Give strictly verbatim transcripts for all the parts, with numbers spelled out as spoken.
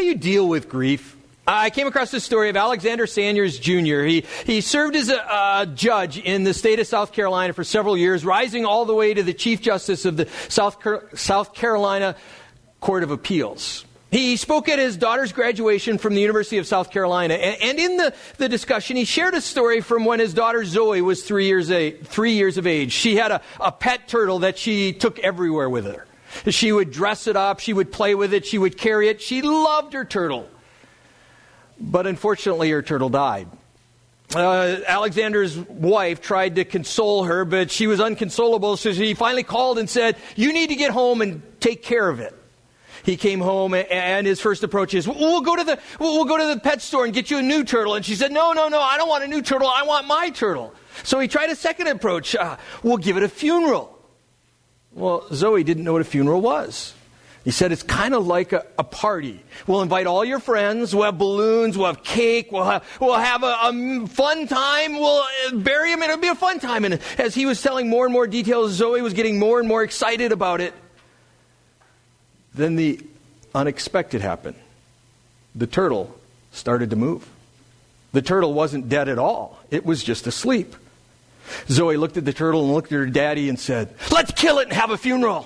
do you deal with grief? I came across this story of Alexander Sanders Junior He he served as a, a judge in the state of South Carolina for several years, rising all the way to the Chief Justice of the South South Carolina Court of Appeals. He spoke at his daughter's graduation from the University of South Carolina, and, and in the, the discussion, he shared a story from when his daughter Zoe was three years a, three years of age. She had a, a pet turtle that she took everywhere with her. She would dress it up, she would play with it, she would carry it. She loved her turtle. But unfortunately, her turtle died. Uh, Alexander's wife tried to console her, but she was unconsolable, so he finally called and said, "You need to get home and take care of it." He came home, and his first approach is, we'll go to the we'll go to the pet store and get you a new turtle. And she said, no, no, no, I don't want a new turtle. I want my turtle. So he tried a second approach. Uh, we'll give it a funeral. Well, Zoe didn't know what a funeral was. He said, it's kind of like a, a party. We'll invite all your friends. We'll have balloons. We'll have cake. We'll have, we'll have a, a fun time. We'll bury him. It'll be a fun time. And as he was telling more and more details, Zoe was getting more and more excited about it. Then the unexpected happened. The turtle started to move. The turtle wasn't dead at all. It was just asleep. Zoe looked at the turtle and looked at her daddy and said, let's kill it and have a funeral.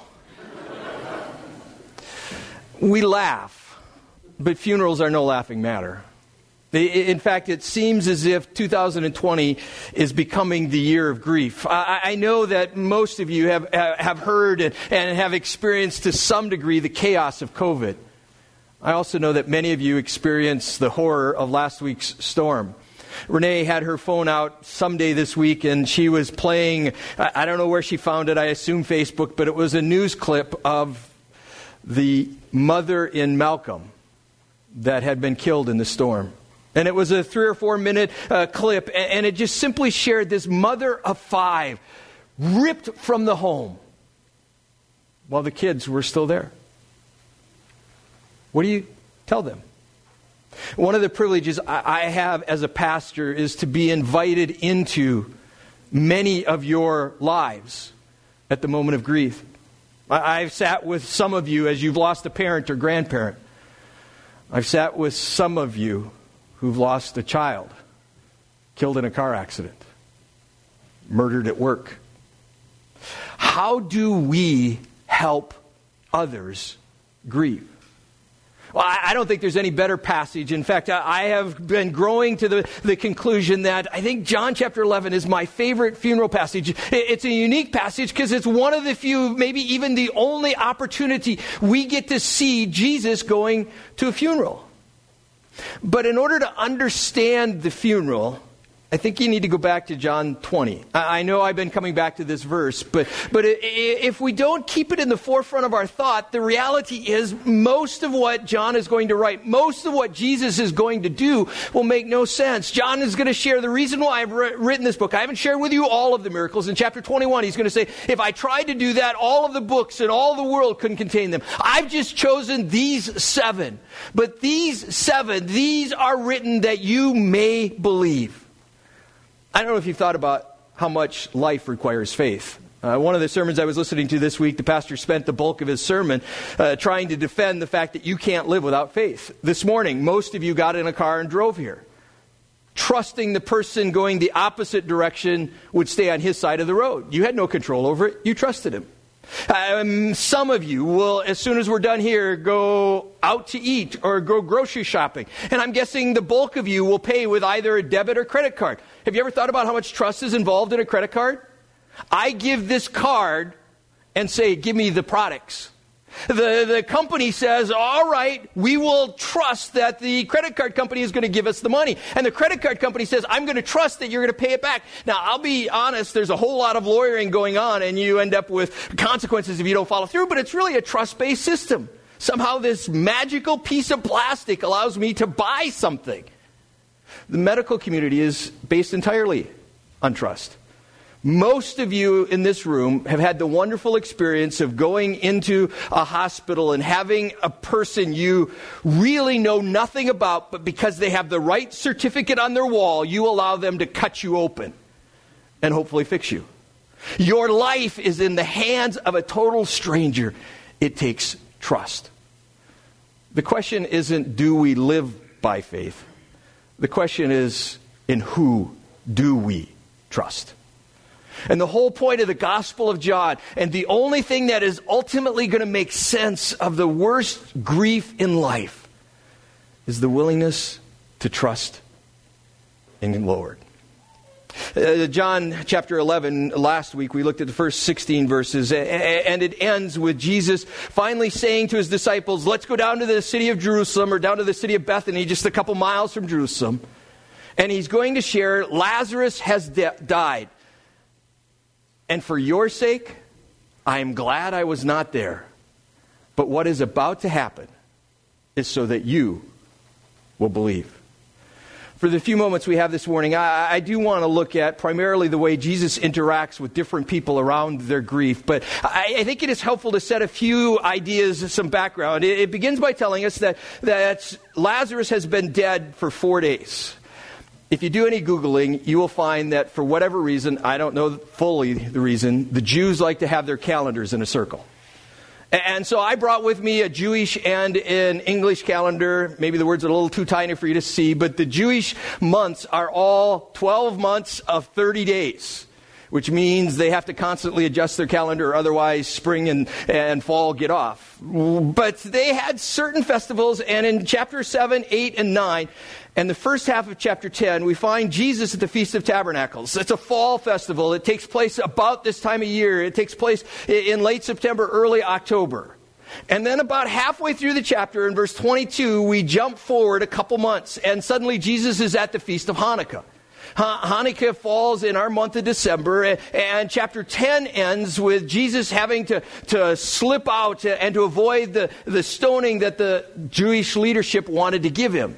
We laugh, but funerals are no laughing matter. In fact, it seems as if two thousand twenty is becoming the year of grief. I, I know that most of you have, have heard and, and have experienced to some degree the chaos of COVID. I also know that many of you experienced the horror of last week's storm. Renee had her phone out someday this week, and she was playing, I don't know where she found it, I assume Facebook, but it was a news clip of the mother in Malcolm that had been killed in the storm. And it was a three or four minute uh, clip, and, and it just simply shared this mother of five ripped from the home while the kids were still there. What do you tell them? One of the privileges I, I have as a pastor is to be invited into many of your lives at the moment of grief. I've sat with some of you as you've lost a parent or grandparent. I've sat with some of you who've lost a child, killed in a car accident, murdered at work. How do we help others grieve? Well, I don't think there's any better passage. In fact, I have been growing to the, the conclusion that I think John chapter eleven is my favorite funeral passage. It's a unique passage because it's one of the few, maybe even the only opportunity we get to see Jesus going to a funeral. But in order to understand the funeral, I think you need to go back to John twenty. I know I've been coming back to this verse, but but if we don't keep it in the forefront of our thought, the reality is most of what John is going to write, most of what Jesus is going to do will make no sense. John is going to share the reason why I've written this book. I haven't shared with you all of the miracles. In chapter twenty-one, he's going to say, if I tried to do that, all of the books in all the world couldn't contain them. I've just chosen these seven. But these seven, these are written that you may believe. I don't know if you've thought about how much life requires faith. Uh, one of the sermons I was listening to this week, the pastor spent the bulk of his sermon uh, trying to defend the fact that you can't live without faith. This morning, most of you got in a car and drove here, trusting the person going the opposite direction would stay on his side of the road. You had no control over it. You trusted him. Um, some of you will, as soon as we're done here, go out to eat or go grocery shopping. And I'm guessing the bulk of you will pay with either a debit or credit card. Have you ever thought about how much trust is involved in a credit card? I give this card and say, give me the products. The, the company says, all right, we will trust that the credit card company is going to give us the money. And the credit card company says, I'm going to trust that you're going to pay it back. Now, I'll be honest, there's a whole lot of lawyering going on, and you end up with consequences if you don't follow through, but it's really a trust-based system. Somehow this magical piece of plastic allows me to buy something. The medical community is based entirely on trust. Most of you in this room have had the wonderful experience of going into a hospital and having a person you really know nothing about, but because they have the right certificate on their wall, you allow them to cut you open and hopefully fix you. Your life is in the hands of a total stranger. It takes trust. The question isn't, do we live by faith? The question is, in who do we trust? And the whole point of the Gospel of John, and the only thing that is ultimately going to make sense of the worst grief in life, is the willingness to trust in the Lord. Uh, John chapter eleven, last week we looked at the first sixteen verses, and it ends with Jesus finally saying to his disciples, let's go down to the city of Jerusalem, or down to the city of Bethany, just a couple miles from Jerusalem. And he's going to share, Lazarus has de- died. And for your sake, I am glad I was not there. But what is about to happen is so that you will believe. For the few moments we have this morning, I, I do want to look at primarily the way Jesus interacts with different people around their grief. But I, I think it is helpful to set a few ideas, some background. It, it begins by telling us that, that Lazarus has been dead for four days. If you do any Googling, you will find that for whatever reason, I don't know fully the reason, the Jews like to have their calendars in a circle. And so I brought with me a Jewish and an English calendar. Maybe the words are a little too tiny for you to see, but the Jewish months are all twelve months of thirty days, which means they have to constantly adjust their calendar, or otherwise spring and, and fall get off. But they had certain festivals, and in chapter seven, eight, and nine, and the first half of chapter ten, we find Jesus at the Feast of Tabernacles. It's a fall festival. It takes place about this time of year. It takes place in late September, early October. And then about halfway through the chapter, in verse twenty-two, we jump forward a couple months, and suddenly Jesus is at the Feast of Hanukkah. Hanukkah falls in our month of December, and chapter ten ends with Jesus having to, to slip out and to avoid the, the stoning that the Jewish leadership wanted to give him.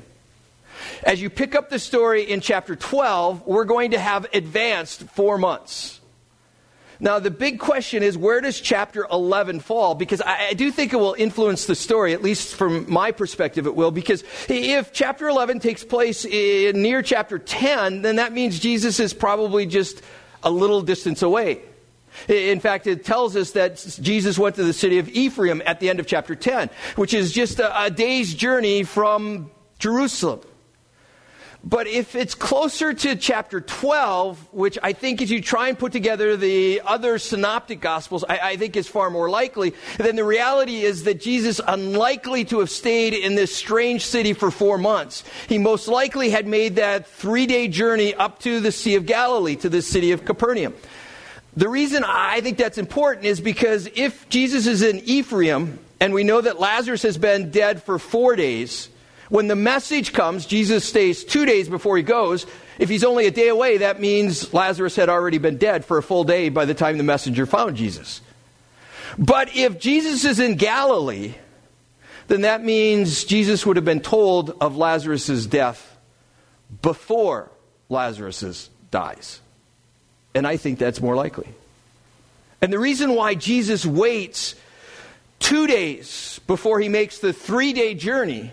As you pick up the story in chapter twelve, we're going to have advanced four months. Now, the big question is, where does chapter eleven fall? Because I, I do think it will influence the story, at least from my perspective it will. Because if chapter eleven takes place in, near chapter ten, then that means Jesus is probably just a little distance away. In fact, it tells us that Jesus went to the city of Ephraim at the end of chapter ten, which is just a, a day's journey from Jerusalem. But if it's closer to chapter twelve, which I think as you try and put together the other synoptic gospels, I, I think is far more likely, then the reality is that Jesus, unlikely to have stayed in this strange city for four months. He most likely had made that three-day journey up to the Sea of Galilee, to the city of Capernaum. The reason I think that's important is because if Jesus is in Ephraim, and we know that Lazarus has been dead for four days, when the message comes, Jesus stays two days before he goes. If he's only a day away, that means Lazarus had already been dead for a full day by the time the messenger found Jesus. But if Jesus is in Galilee, then that means Jesus would have been told of Lazarus' death before Lazarus dies. And I think that's more likely. And the reason why Jesus waits two days before he makes the three-day journey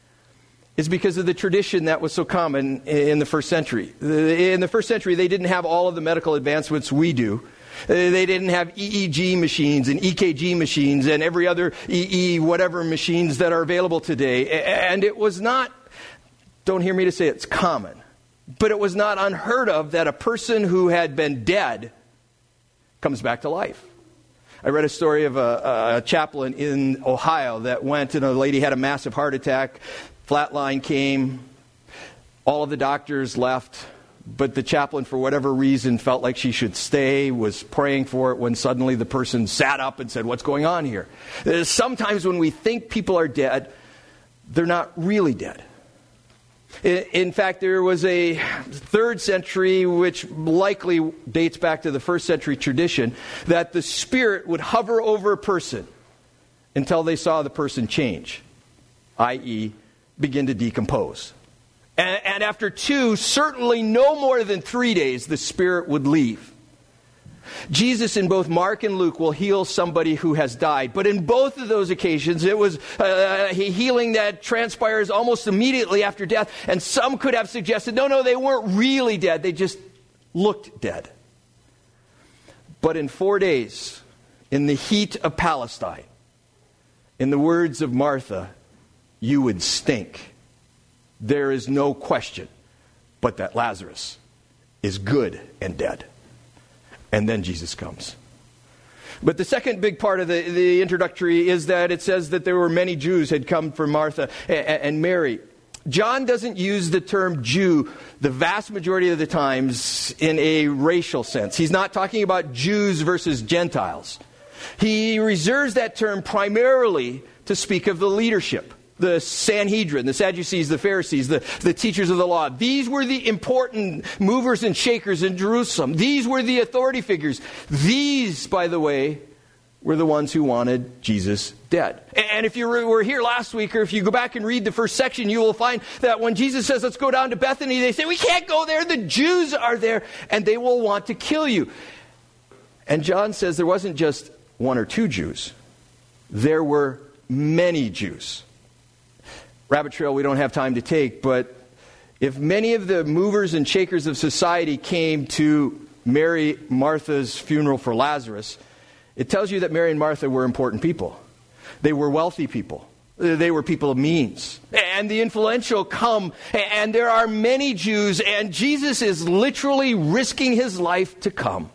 is because of the tradition that was so common in the first century. In the first century, they didn't have all of the medical advancements we do. They didn't have E E G machines and E K G machines and every other E E whatever machines that are available today. And it was not, don't hear me to say it's common, but it was not unheard of that a person who had been dead comes back to life. I read a story of a, a chaplain in Ohio that went and a lady had a massive heart attack. Flatline came, all of the doctors left, but the chaplain, for whatever reason, felt like she should stay, was praying for it, when suddenly the person sat up and said, "What's going on here?" Sometimes when we think people are dead, they're not really dead. In fact, there was a third century, which likely dates back to the first century tradition, that the spirit would hover over a person until they saw the person change, that is, begin to decompose. And, and after two, certainly no more than three days, the spirit would leave. Jesus in both Mark and Luke will heal somebody who has died. But in both of those occasions, it was uh, a healing that transpires almost immediately after death. And some could have suggested, no, no, they weren't really dead. They just looked dead. But in four days, in the heat of Palestine, in the words of Martha, you would stink. There is no question but that Lazarus is good and dead. And then Jesus comes. But the second big part of the, the introductory is that it says that there were many Jews had come for Martha and, and Mary. John doesn't use the term Jew the vast majority of the times in a racial sense. He's not talking about Jews versus Gentiles. He reserves that term primarily to speak of the leadership. The Sanhedrin, the Sadducees, the Pharisees, the, the teachers of the law. These were the important movers and shakers in Jerusalem. These were the authority figures. These, by the way, were the ones who wanted Jesus dead. And if you were here last week, or if you go back and read the first section, you will find that when Jesus says, let's go down to Bethany, they say, we can't go there. The Jews are there, and they will want to kill you. And John says there wasn't just one or two Jews. There were many Jews. Rabbit trail we don't have time to take, but if many of the movers and shakers of society came to Mary Martha's funeral for Lazarus, it tells you that Mary and Martha were important people. They were wealthy people. They were people of means. And the influential come, and there are many Jews, and Jesus is literally risking his life to come.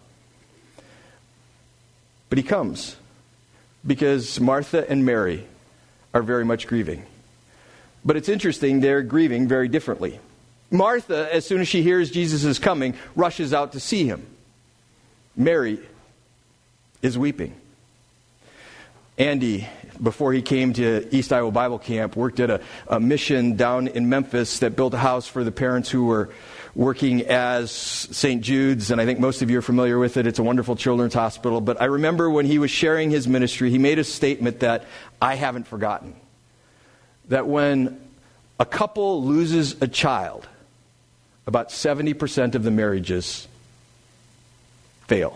But he comes because Martha and Mary are very much grieving. But it's interesting, they're grieving very differently. Martha, as soon as she hears Jesus is coming, rushes out to see him. Mary is weeping. Andy, before he came to East Iowa Bible Camp, worked at a, a mission down in Memphis that built a house for the parents who were working as Saint Jude's, and I think most of you are familiar with it. It's a wonderful children's hospital. But I remember when he was sharing his ministry, he made a statement that I haven't forgotten. That when a couple loses a child, about seventy percent of the marriages fail.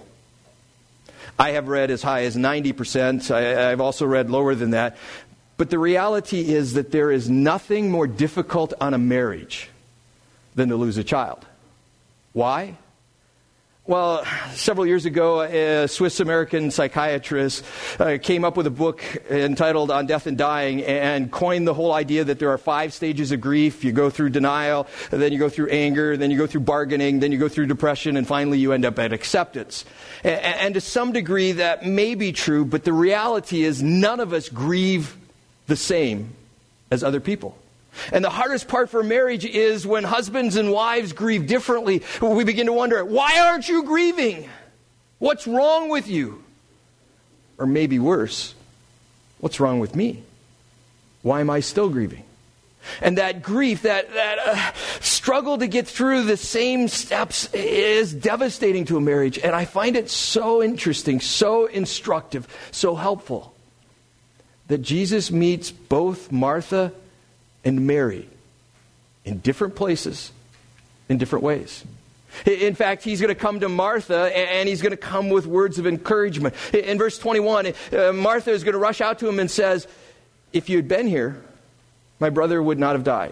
I have read as high as ninety percent. I, I've also read lower than that. But the reality is that there is nothing more difficult on a marriage than to lose a child. Why? Well, several years ago, a Swiss-American psychiatrist uh, came up with a book entitled On Death and Dying and coined the whole idea that there are five stages of grief. You go through denial, then you go through anger, then you go through bargaining, then you go through depression, and finally you end up at acceptance. And, and to some degree that may be true, but the reality is none of us grieve the same as other people. And the hardest part for marriage is when husbands and wives grieve differently. We begin to wonder, why aren't you grieving? What's wrong with you? Or maybe worse, what's wrong with me? Why am I still grieving? And that grief, that, that uh, struggle to get through the same steps is devastating to a marriage. And I find it so interesting, so instructive, so helpful that Jesus meets both Martha and Mary in different places, in different ways. In fact, he's going to come to Martha, and he's going to come with words of encouragement. In verse twenty-one, uh, Martha is going to rush out to him and says, if you had been here, my brother would not have died.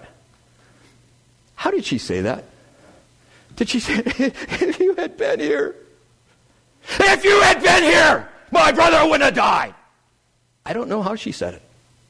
How did she say that? Did she say, if you had been here? If you had been here, my brother wouldn't have died. I don't know how she said it.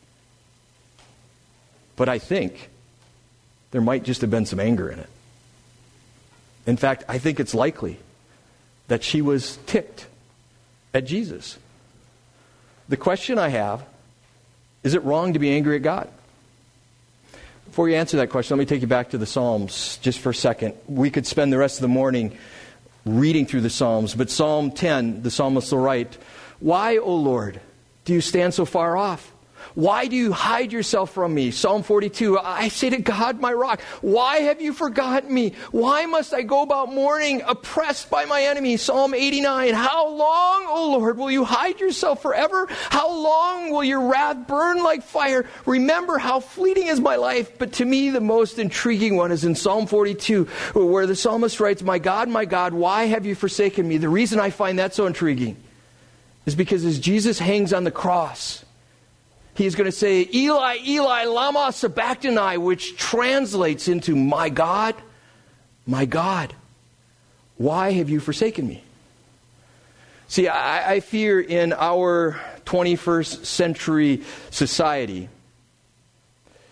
But I think there might just have been some anger in it. In fact, I think it's likely that she was ticked at Jesus. The question I have, is it wrong to be angry at God? Before you answer that question, let me take you back to the Psalms just for a second. We could spend the rest of the morning reading through the Psalms, but Psalm ten, the psalmist will write, why, O Lord, do you stand so far off? Why do you hide yourself from me? Psalm forty-two, I say to God, my rock, why have you forgotten me? Why must I go about mourning, oppressed by my enemy? Psalm eighty-nine, how long, O Lord, will you hide yourself forever? How long will your wrath burn like fire? Remember how fleeting is my life. But to me, the most intriguing one is in Psalm forty-two, where the psalmist writes, my God, my God, why have you forsaken me? The reason I find that so intriguing is because as Jesus hangs on the cross, he's going to say, Eli, Eli, lama sabachthani, which translates into, my God, my God, why have you forsaken me? See, I, I fear in our twenty-first century society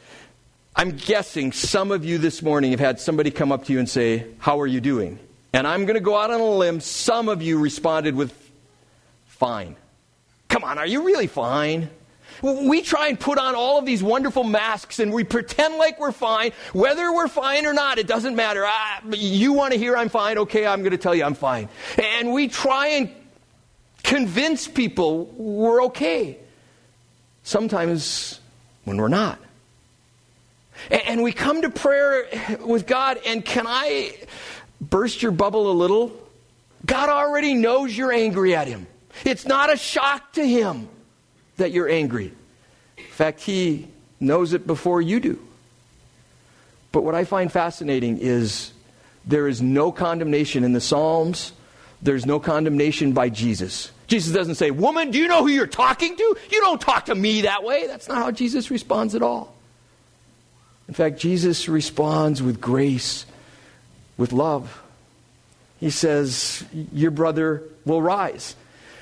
I'm guessing some of you this morning have had somebody come up to you and say, how are you doing? And I'm going to go out on a limb. Some of you responded with, fine. Come on, are you really fine? We try and put on all of these wonderful masks and we pretend like we're fine. Whether we're fine or not, it doesn't matter. I, you want to hear I'm fine? Okay, I'm going to tell you I'm fine. And we try and convince people we're okay. Sometimes when we're not. And we come to prayer with God, and can I burst your bubble a little? God already knows you're angry at him. It's not a shock to him that you're angry. In fact, he knows it before you do. But what I find fascinating is there is no condemnation in the Psalms. There's no condemnation by Jesus. Jesus doesn't say, woman, do you know who you're talking to? You don't talk to me that way. That's not how Jesus responds at all. In fact, Jesus responds with grace, with love. He says, your brother will rise.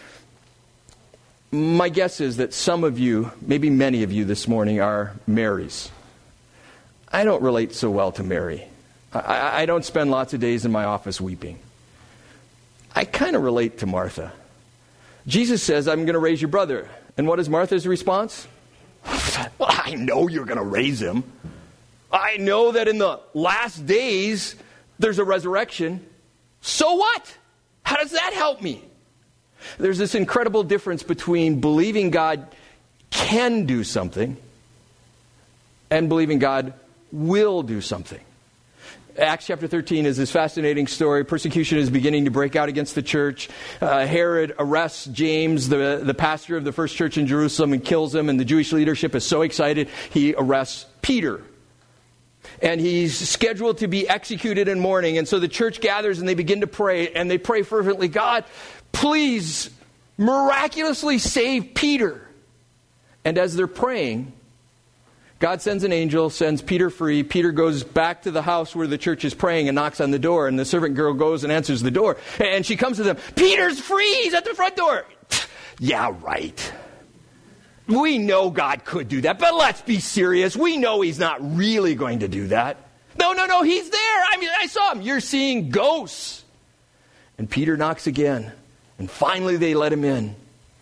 My guess is that some of you, maybe many of you this morning, are Marys. I don't relate so well to Mary. I, I don't spend lots of days in my office weeping. I kind of relate to Martha. Jesus says, I'm going to raise your brother. And what is Martha's response? Well, I know you're going to raise him. I know that in the last days, there's a resurrection. So what? How does that help me? There's this incredible difference between believing God can do something and believing God will do something. Acts chapter thirteen is this fascinating story. Persecution is beginning to break out against the church. Uh, Herod arrests James, the, the pastor of the first church in Jerusalem, and kills him. And the Jewish leadership is so excited, he arrests Peter. And he's scheduled to be executed in mourning. And so the church gathers and they begin to pray. And they pray fervently, God, please miraculously save Peter. And as they're praying, God sends an angel, sends Peter free. Peter goes back to the house where the church is praying and knocks on the door. And the servant girl goes and answers the door. And she comes to them. Peter's free. He's at the front door. Yeah, right. We know God could do that, but let's be serious. We know he's not really going to do that. No, no, no, he's there. I mean, I saw him. You're seeing ghosts. And Peter knocks again. And finally they let him in.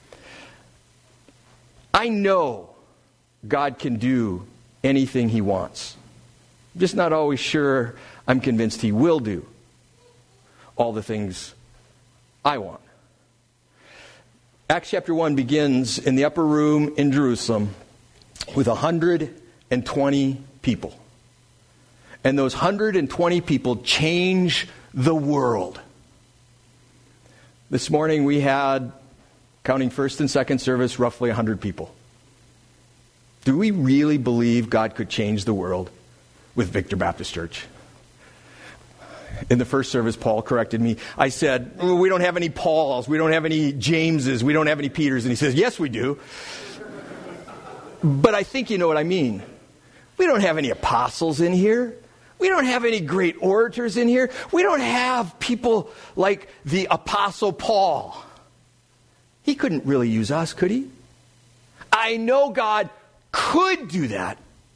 I know God can do anything he wants. I'm just not always sure I'm convinced he will do all the things I want. Acts chapter one begins in the upper room in Jerusalem with one hundred twenty people. And those one hundred twenty people change the world. This morning we had, counting first and second service, roughly one hundred people. Do we really believe God could change the world with Victor Baptist Church? In the first service, Paul corrected me. I said, well, we don't have any Pauls, we don't have any Jameses, we don't have any Peters. And he says, yes, we do. But I think you know what I mean. We don't have any apostles in here. We don't have any great orators in here. We don't have people like the Apostle Paul. He couldn't really use us, could he? I know God could do that.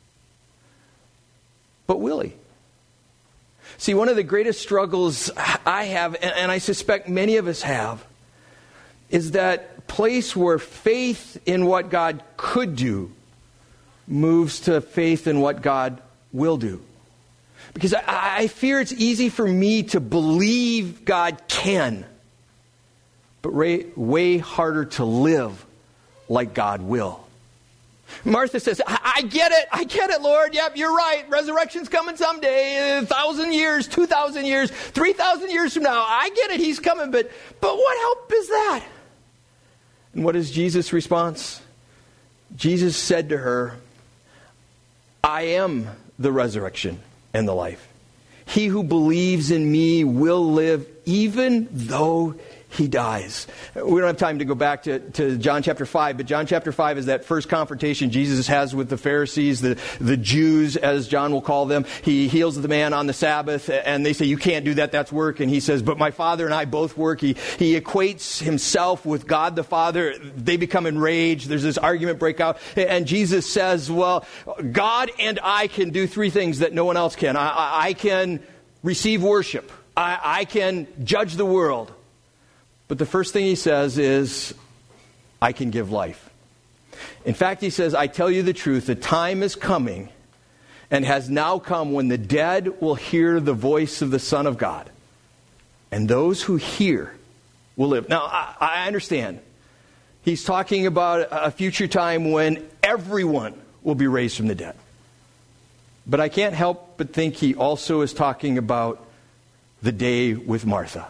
But will he? See, one of the greatest struggles I have, and I suspect many of us have, is that place where faith in what God could do moves to faith in what God will do. Because I, I fear it's easy for me to believe God can, but way, way harder to live like God will. Martha says, I, I get it. I get it, Lord. Yep, you're right. Resurrection's coming someday. A thousand years, two thousand years, three thousand years from now. I get it. He's coming. But, but what help is that? And what is Jesus' response? Jesus said to her, I am the resurrection and the life. He who believes in me will live even though he dies. We don't have time to go back to, to John chapter five, but John chapter five is that first confrontation Jesus has with the Pharisees, the, the Jews, as John will call them. He heals the man on the Sabbath, and they say, you can't do that, that's work. And he says, but my Father and I both work. He, he equates himself with God the Father. They become enraged. There's this argument break out. And Jesus says, well, God and I can do three things that no one else can. I, I, I can receive worship. I, I can judge the world. But the first thing he says is, I can give life. In fact, he says, I tell you the truth, the time is coming and has now come when the dead will hear the voice of the Son of God. And those who hear will live. Now, I, I understand. He's talking about a future time when everyone will be raised from the dead. But I can't help but think he also is talking about the day with Martha,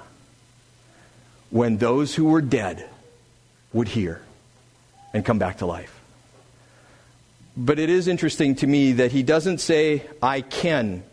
when those who were dead would hear and come back to life. But it is interesting to me that he doesn't say, I can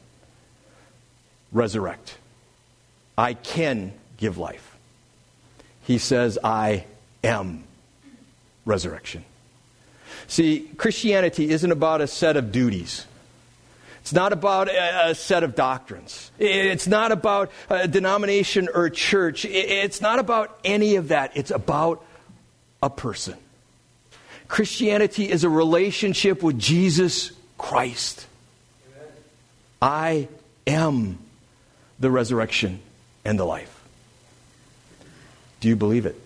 resurrect. I can give life. He says, I am resurrection. See, Christianity isn't about a set of duties. It's not about a set of doctrines. It's not about a denomination or a church. It's not about any of that. It's about a person. Christianity is a relationship with Jesus Christ. Amen. I am the resurrection and the life. Do you believe it?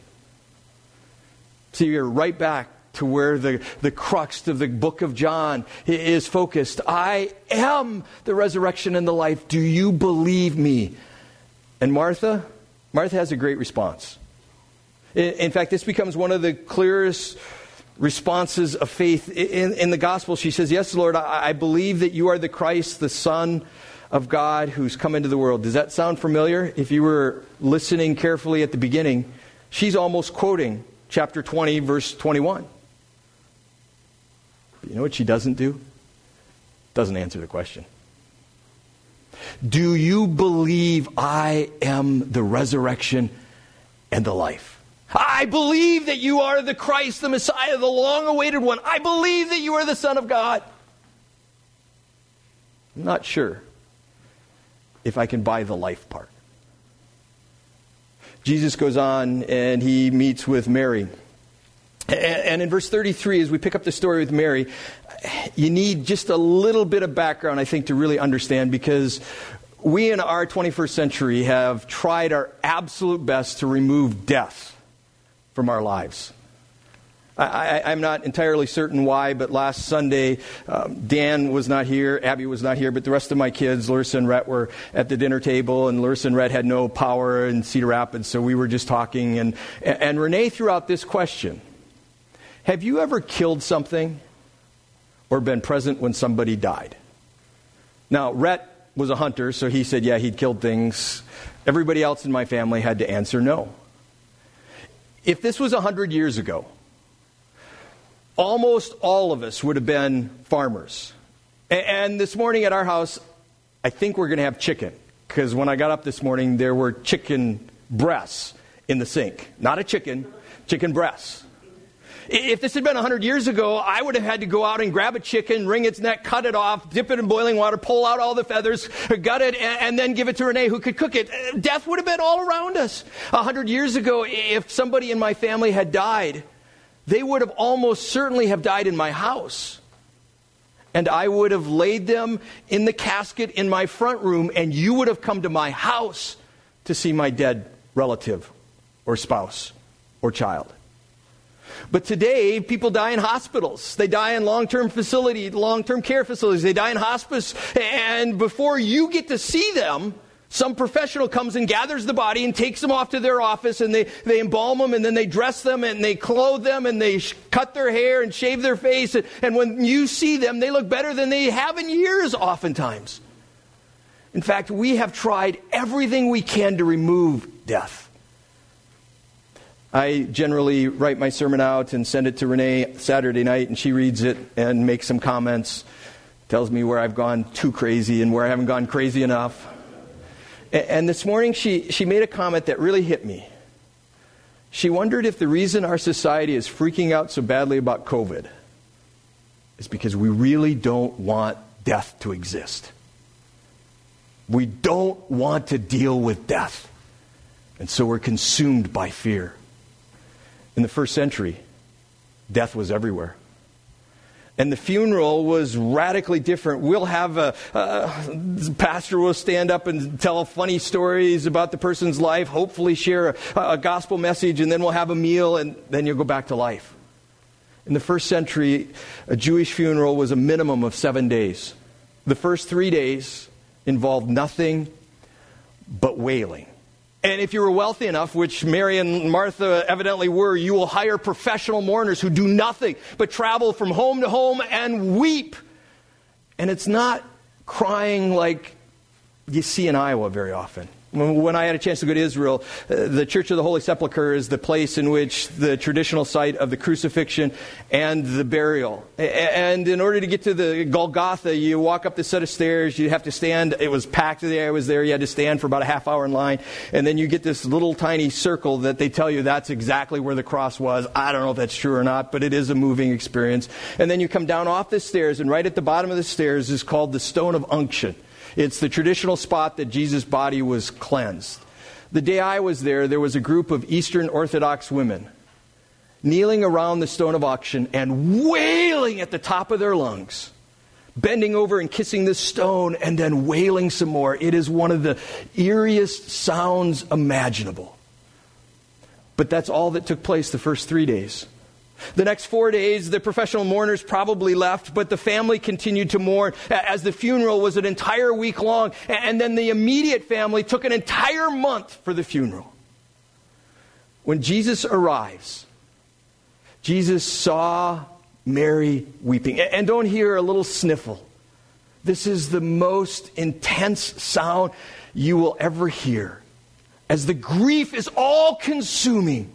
See, you're right back to where the, the crux of the book of John is focused. I am the resurrection and the life. Do you believe me? And Martha, Martha has a great response. In, in fact, this becomes one of the clearest responses of faith in, in the gospel. She says, yes, Lord, I, I believe that you are the Christ, the Son of God who's come into the world. Does that sound familiar? If you were listening carefully at the beginning, she's almost quoting chapter twenty, verse twenty-one. But you know what she doesn't do? Doesn't answer the question. Do you believe I am the resurrection and the life? I believe that you are the Christ, the Messiah, the long-awaited one. I believe that you are the Son of God. I'm not sure if I can buy the life part. Jesus goes on and he meets with Mary. And in verse thirty-three, as we pick up the story with Mary, you need just a little bit of background, I think, to really understand, because we in our twenty-first century have tried our absolute best to remove death from our lives. I, I, I'm not entirely certain why, but last Sunday, um, Dan was not here, Abby was not here, but the rest of my kids, Larissa and Rhett, were at the dinner table, and Larissa and Rhett had no power in Cedar Rapids, so we were just talking, and, and Renee threw out this question. Have you ever killed something or been present when somebody died? Now, Rhett was a hunter, so he said, yeah, he'd killed things. Everybody else in my family had to answer no. If this was one hundred years ago, almost all of us would have been farmers. And this morning at our house, I think we're going to have chicken. Because when I got up this morning, there were chicken breasts in the sink. Not a chicken, chicken breasts. If this had been one hundred years ago, I would have had to go out and grab a chicken, wring its neck, cut it off, dip it in boiling water, pull out all the feathers, gut it, and then give it to Renee, who could cook it. Death would have been all around us. one hundred years ago, if somebody in my family had died, they would have almost certainly have died in my house. And I would have laid them in the casket in my front room, and you would have come to my house to see my dead relative or spouse or child. But today, people die in hospitals. They die in long-term facility, long-term care facilities. They die in hospice. And before you get to see them, some professional comes and gathers the body and takes them off to their office, and they, they embalm them, and then they dress them, and they clothe them, and they sh- cut their hair and shave their face. And, and when you see them, they look better than they have in years oftentimes. In fact, we have tried everything we can to remove death. I generally write my sermon out and send it to Renee Saturday night, and she reads it and makes some comments, tells me where I've gone too crazy and where I haven't gone crazy enough. And this morning she, she made a comment that really hit me. She wondered if the reason our society is freaking out so badly about COVID is because we really don't want death to exist. We don't want to deal with death. And so we're consumed by fear. In the first century, death was everywhere. And the funeral was radically different. We'll have a, a pastor will stand up and tell funny stories about the person's life, hopefully share a, a gospel message, and then we'll have a meal, and then you'll go back to life. In the first century, a Jewish funeral was a minimum of seven days. The first three days involved nothing but wailing. And if you were wealthy enough, which Mary and Martha evidently were, you will hire professional mourners who do nothing but travel from home to home and weep. And it's not crying like you see in Iowa very often. When I had a chance to go to Israel, uh, the Church of the Holy Sepulchre is the place in which the traditional site of the crucifixion and the burial. And in order to get to the Golgotha, you walk up the set of stairs, you have to stand. It was packed the day I was there. You had to stand for about a half hour in line. And then you get this little tiny circle that they tell you that's exactly where the cross was. I don't know if that's true or not, but it is a moving experience. And then you come down off the stairs, and right at the bottom of the stairs is called the Stone of Unction. It's the traditional spot that Jesus' body was cleansed. The day I was there, there was a group of Eastern Orthodox women kneeling around the Stone of Unction and wailing at the top of their lungs, bending over and kissing the stone and then wailing some more. It is one of the eeriest sounds imaginable. But that's all that took place the first three days. The next four days, the professional mourners probably left, but the family continued to mourn as the funeral was an entire week long. And then the immediate family took an entire month for the funeral. When Jesus arrives, Jesus saw Mary weeping. And don't hear a little sniffle. This is the most intense sound you will ever hear, as the grief is all-consuming.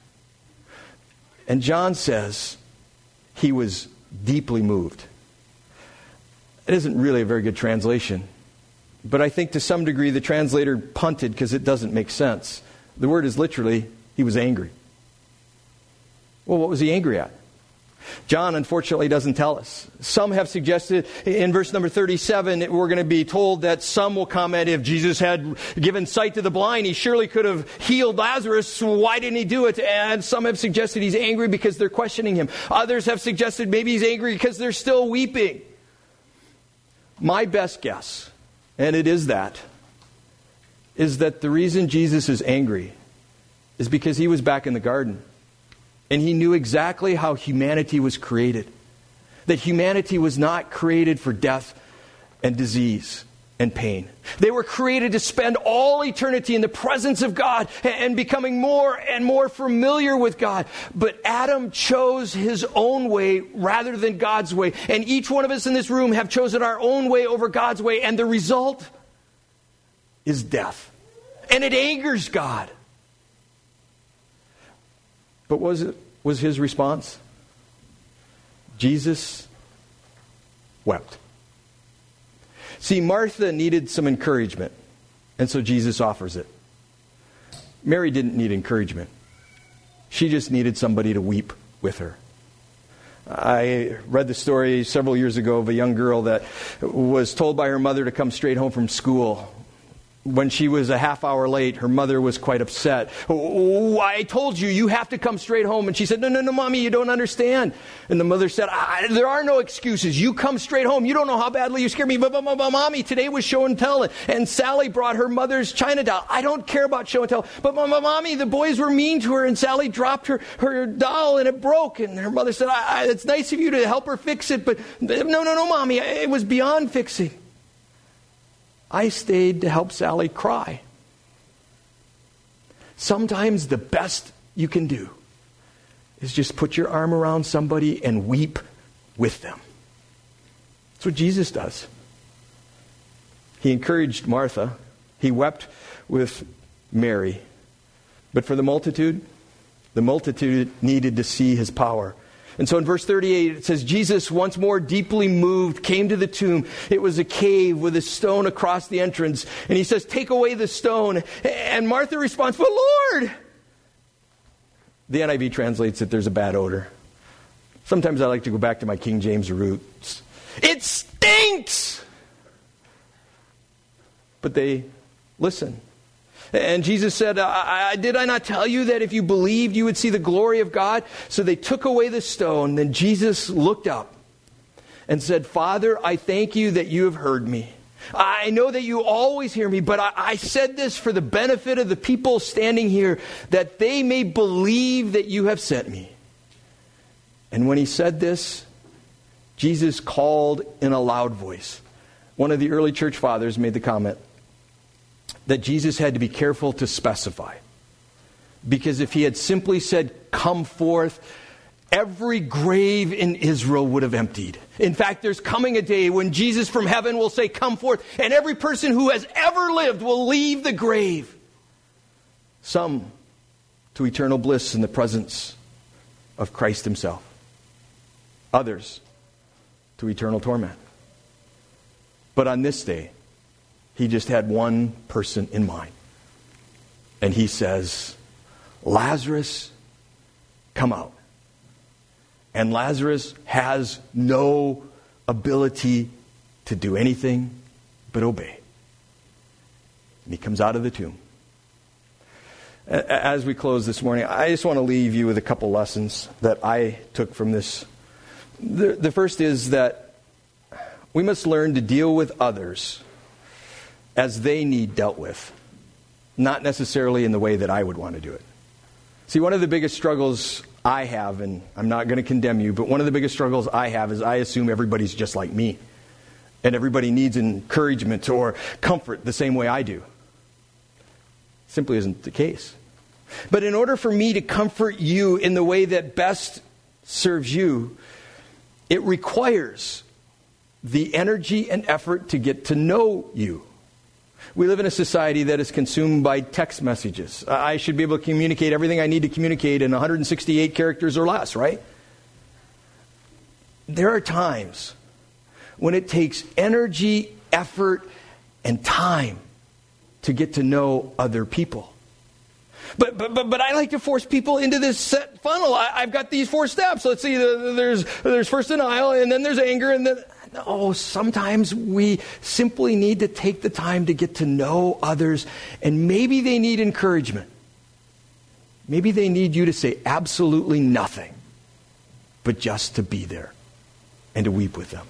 And John says he was deeply moved. It isn't really a very good translation, but I think to some degree the translator punted because it doesn't make sense. The word is literally, he was angry. Well, what was he angry at? John, unfortunately, doesn't tell us. Some have suggested in verse number thirty-seven, we're going to be told that some will comment, if Jesus had given sight to the blind, he surely could have healed Lazarus. Why didn't he do it? And some have suggested he's angry because they're questioning him. Others have suggested maybe he's angry because they're still weeping. My best guess, and it is that, is that the reason Jesus is angry is because he was back in the garden. And he knew exactly how humanity was created. That humanity was not created for death and disease and pain. They were created to spend all eternity in the presence of God and becoming more and more familiar with God. But Adam chose his own way rather than God's way. And each one of us in this room have chosen our own way over God's way. And the result is death. And it angers God. But was it was his response? Jesus wept. See, Martha needed some encouragement, and so Jesus offers it. Mary didn't need encouragement. She just needed somebody to weep with her. I read the story several years ago of a young girl that was told by her mother to come straight home from school. When she was a half hour late, her mother was quite upset. Oh, I told you, you have to come straight home. And she said, no, no, no, Mommy, you don't understand. And the mother said, there are no excuses. You come straight home. You don't know how badly you scared me. But, but, but, but Mommy, today was show and tell. And Sally brought her mother's China doll. I don't care about show and tell. But, but, but Mommy, the boys were mean to her. And Sally dropped her, her doll and it broke. And her mother said, I, I, it's nice of you to help her fix it. But no, no, no, Mommy, it was beyond fixing. I stayed to help Sally cry. Sometimes the best you can do is just put your arm around somebody and weep with them. That's what Jesus does. He encouraged Martha. He wept with Mary. But for the multitude, the multitude needed to see his power. And so in verse thirty-eight, it says, Jesus, once more deeply moved, came to the tomb. It was a cave with a stone across the entrance. And he says, take away the stone. And Martha responds, but Lord, The N I V translates that there's a bad odor. Sometimes I like to go back to my King James roots. It stinks! But they listen. And Jesus said, I, I, did I not tell you that if you believed, you would see the glory of God? So they took away the stone. Then Jesus looked up and said, Father, I thank you that you have heard me. I know that you always hear me, but I, I said this for the benefit of the people standing here, that they may believe that you have sent me. And when he said this, Jesus called in a loud voice. One of the early church fathers made the comment that Jesus had to be careful to specify. Because if he had simply said, come forth, every grave in Israel would have emptied. In fact, there's coming a day when Jesus from heaven will say, come forth, and every person who has ever lived will leave the grave. Some to eternal bliss in the presence of Christ himself. Others to eternal torment. But on this day, he just had one person in mind. And he says, Lazarus, come out. And Lazarus has no ability to do anything but obey. And he comes out of the tomb. As we close this morning, I just want to leave you with a couple lessons that I took from this. The, the first is that we must learn to deal with others as they need dealt with, not necessarily in the way that I would want to do it. See, one of the biggest struggles I have, and I'm not going to condemn you, but one of the biggest struggles I have is I assume everybody's just like me. And everybody needs encouragement or comfort the same way I do. Simply isn't the case. But in order for me to comfort you in the way that best serves you, it requires the energy and effort to get to know you. We live in a society that is consumed by text messages. I should be able to communicate everything I need to communicate in one hundred sixty-eight characters or less, right? There are times when it takes energy, effort, and time to get to know other people. But but but, but I like to force people into this set funnel. I, I've got these four steps. Let's see, there's, there's first denial, and then there's anger, and then... Oh, sometimes we simply need to take the time to get to know others, and maybe they need encouragement. Maybe they need you to say absolutely nothing, but just to be there and to weep with them.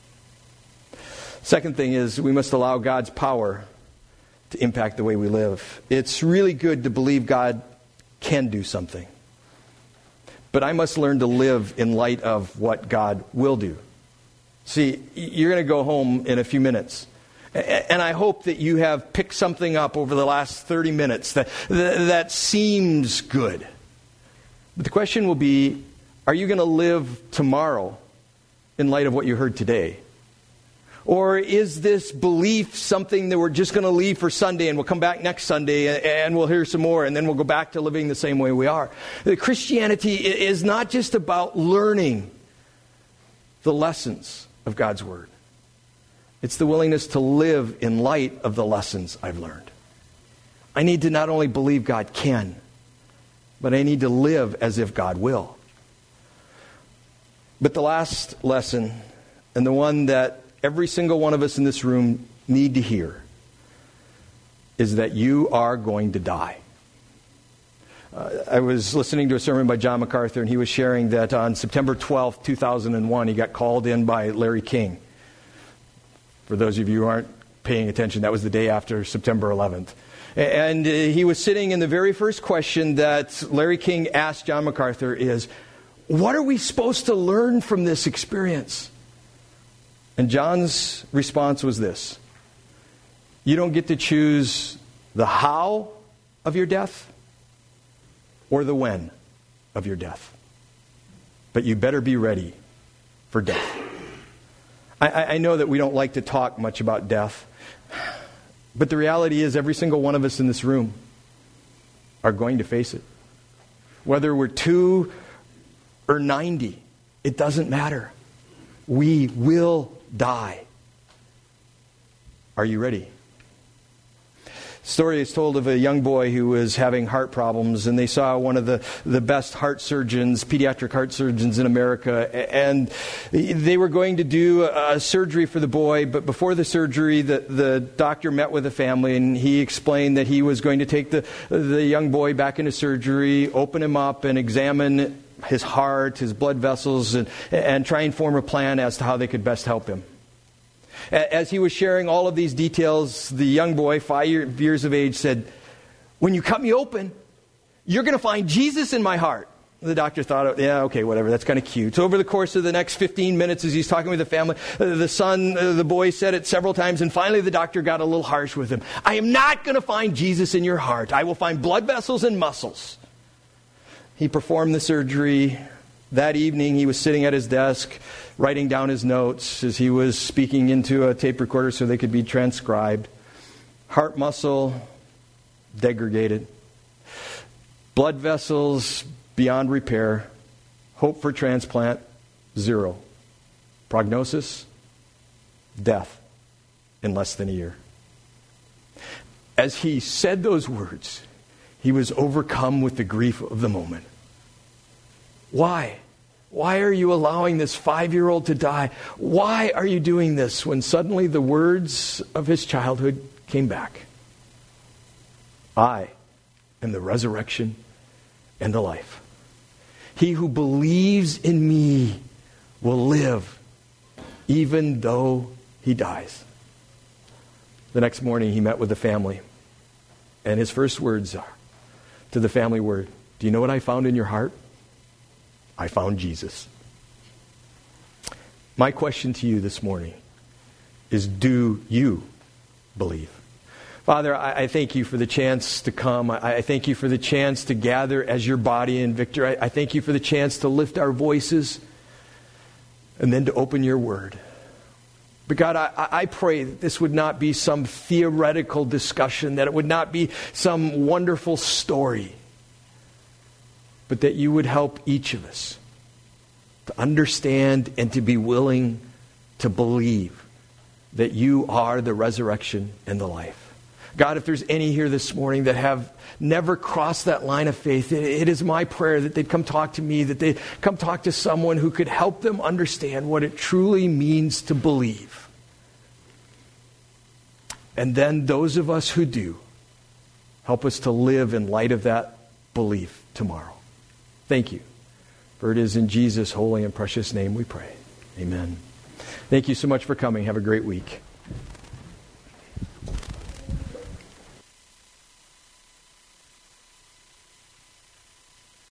Second thing is we must allow God's power to impact the way we live. It's really good to believe God can do something, but I must learn to live in light of what God will do. See, you're going to go home in a few minutes. And I hope that you have picked something up over the last thirty minutes that, that seems good. But the question will be, are you going to live tomorrow in light of what you heard today? Or is this belief something that we're just going to leave for Sunday and we'll come back next Sunday and we'll hear some more and then we'll go back to living the same way we are? The Christianity is not just about learning the lessons of God's Word. It's the willingness to live in light of the lessons I've learned. I need to not only believe God can, but I need to live as if God will. But the last lesson, and the one that every single one of us in this room need to hear, is that you are going to die. Uh, I was listening to a sermon by John MacArthur, and he was sharing that on September twelfth, two thousand one, he got called in by Larry King. For those of you who aren't paying attention, that was the day after September eleventh. And uh, he was sitting, and the very first question that Larry King asked John MacArthur is, what are we supposed to learn from this experience? And John's response was this: you don't get to choose the how of your death or the when of your death. But you better be ready for death. I, I know that we don't like to talk much about death, but the reality is every single one of us in this room are going to face it. Whether we're two or ninety, it doesn't matter. We will die. Are you ready? story is told of a young boy who was having heart problems, and they saw one of the, the best heart surgeons, pediatric heart surgeons in America, and they were going to do a surgery for the boy, but before the surgery, the, the doctor met with the family, and he explained that he was going to take the, the young boy back into surgery, open him up, and examine his heart, his blood vessels, and, and try and form a plan as to how they could best help him. As he was sharing all of these details, the young boy, five years of age, said, "When you cut me open, you're going to find Jesus in my heart." The doctor thought, yeah, okay, whatever, that's kind of cute. So over the course of the next fifteen minutes, as he's talking with the family, the son, the boy said it several times, and finally the doctor got a little harsh with him. "I am not going to find Jesus in your heart. I will find blood vessels and muscles." He performed the surgery. That evening, he was sitting at his desk, writing down his notes as he was speaking into a tape recorder so they could be transcribed. Heart muscle, degraded. Blood vessels, beyond repair. Hope for transplant, zero. Prognosis, death in less than a year. As he said those words, he was overcome with the grief of the moment. Why? Why are you allowing this five-year-old to die? Why are you doing this? When suddenly the words of his childhood came back. I am the resurrection and the life. He who believes in me will live, even though he dies. The next morning he met with the family, and his first words are, to the family were, "Do you know what I found in your heart? I found Jesus." My question to you this morning is, do you believe? Father, I, I thank you for the chance to come. I, I thank you for the chance to gather as your body. And Victor, I, I thank you for the chance to lift our voices and then to open your word. But God, I, I pray that this would not be some theoretical discussion, that it would not be some wonderful story, but that you would help each of us to understand and to be willing to believe that you are the resurrection and the life. God, if there's any here this morning that have never crossed that line of faith, it, it is my prayer that they'd come talk to me, that they'd come talk to someone who could help them understand what it truly means to believe. And then those of us who do, help us to live in light of that belief tomorrow. Thank you. For it is in Jesus' holy and precious name we pray. Amen. Thank you so much for coming. Have a great week.